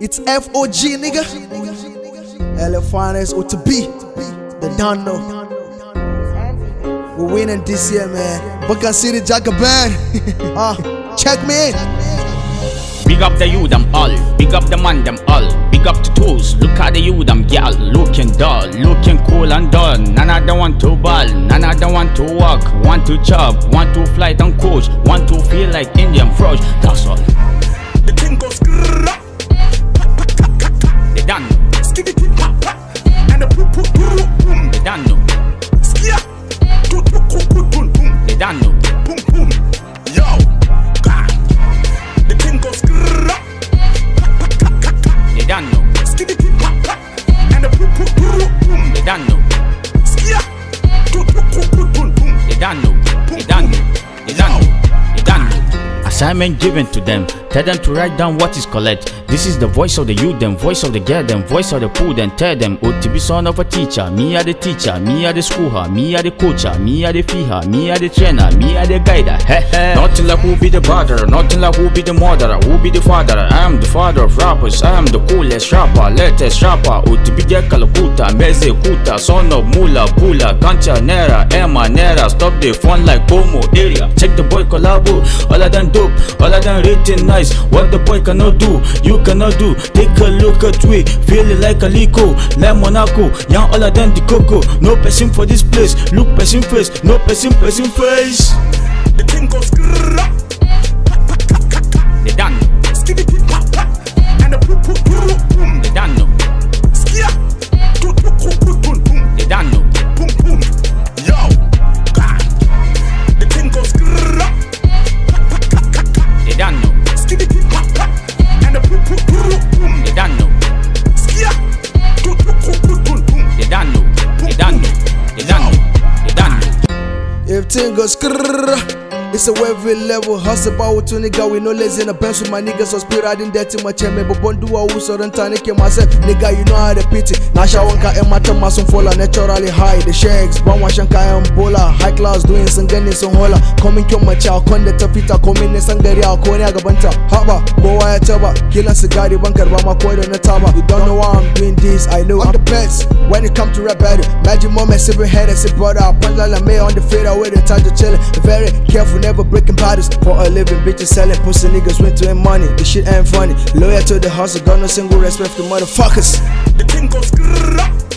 It's FOG, nigga. LFINS or to be. They don't know. We're winning this year, man. Buckan City Jacobin. Check me in. Big up the you them all, big up the man them all, big up the tools, look at the you them gal, looking dull, looking cool and dull. None of them want to ball, none of them want to walk, want to chop, want to fly and coach, want to feel like Indian frosh, that's all. The thing goes grrrr. They done. Skiddy and the boom. They done no. Skia. Boom. They done no. Boom. Yo. God. The thing goes grrrr. They done no. Skiddy and the boom. They done no. Skia. Boom. They done no. They done no. They done no. They done no. Assignment given to them. Tell them to write down what is correct. This is the voice of the youth, them, voice of the girl, them, voice of the poor, then tell them. Oh, to be son of a teacher, me are the teacher, me are the school, me are the coacher, me are the feeher, me are the trainer, me are the guider. Nothing like who be the brother, nothing like who be the mother, who be the father. I am the father of rappers, I am the coolest rapper, latest rapper. Oh, to be the Kalakuta, Meze Kuta, son of Mula, Pula, Kancha, Nera, Emma, Nera. Stop the fun like Bomo area. Check the boy collabo, all of them dope, all of them written nice. What the boy cannot do, you cannot do. Take a look at we, feeling like a Lico, like Monaco. Young all of them the coco. No person for this place, look person face, no person face. The thing goes grrrr. They done. Skiddy and the boom. They done no. Skia. Boom. They done no. Boom. Yo. God. The thing goes grrrr. They done no. Skiddy and the boom. They done no. Skia. Boom. They done no. They done no. They done no. They done no. If thing goes skrrr, it's a wavy level. Hustle about to nigga, we no lazy in a bench with my niggas. So spirit riding dirty my chain, but bondu a uso don't turn it myself. Nigga, you know how to pity. Nasha wanka emata masum fola naturally high. The shakes, bon washanka embola. High class doing sangani some hola. Coming to my chow, conde tapita, coming in sangari al kone agabanta. Haba, go wire taba, kill a cigari banker, bama koida na taba. You don't know why I'm doing this, I know I'm the best. When it come to rap battle, magic moment, silver head and say brother. Punch like me on the fader with the time to chillin'. Very careful, never breaking bottles. For a living, bitches selling pussy niggas went to earn money. This shit ain't funny. Loyal to the hustle, got no single respect for motherfuckers. The thing goes grrrr.